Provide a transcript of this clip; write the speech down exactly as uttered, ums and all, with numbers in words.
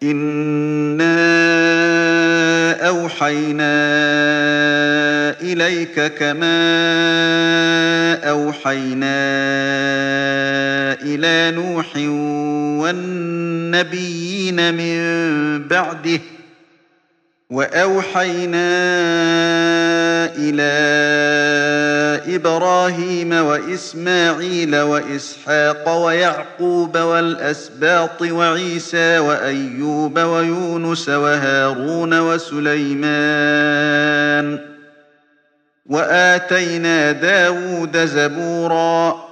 إِنَّا أَوْحَيْنَا إِلَيْكَ كَمَا أَوْحَيْنَا إِلَىٰ نُوحٍ وَالنَّبِيِّينَ مِن بَعْدِهِ ۚ وَأَوْحَيْنَا إِلَىٰ إِبْرَاهِيمَ وَإِسْمَاعِيلَ وَإِسْحَاقَ وَيَعْقُوبَ وَالْأَسْبَاطِ وَعِيسَىٰ وَأَيُّوبَ وَيُونُسَ وَهَارُونَ وَسُلَيْمَانَ ۚ وَآتَيْنَا دَاوُودَ زَبُورًا